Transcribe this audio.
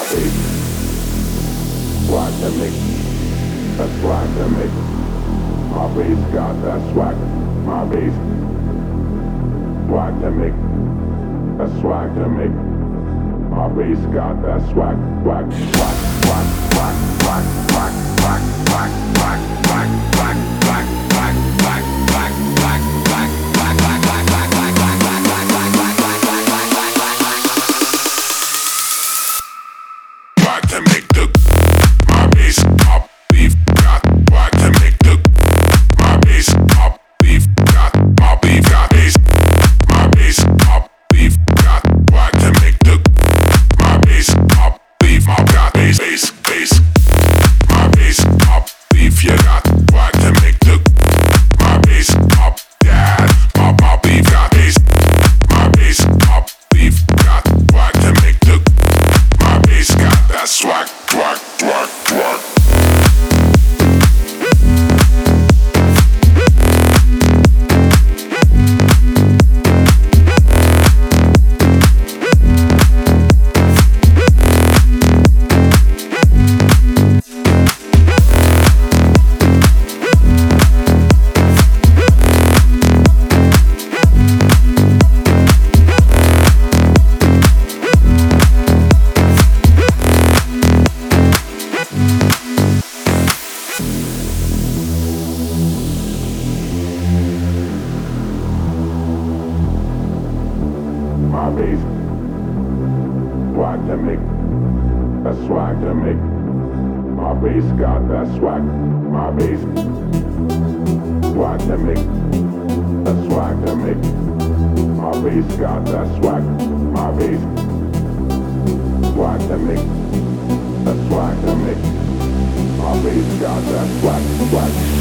Swag to me, that's swag to me. My bass got that swag, my bass. Swag to me, that's swag to me. My bass got that swag, swag, swag, swag, swag, swag, swag, swag, swag, swag, swag, swag, swag, swag, swag, swag, swag, swag, swag to make the my bass pop, we've got swag to make the my bass pop, we've got my we've got bass, my bass pop, we've got swag to make the my bass pop, we've got bass, bass, bass, my bass pop, we've you got swag to make the my bass pop, yeah, my we've got bass, my bass pop, we've got swag to make the my bass got that swag, swag, swag, swag. My bass, swag to make, that swag to make. My bass got that swag, my bass, swag to make, that swag to make. My bass got that swag, my bass, swag to make, that swag to make. My bass got that swag, swag.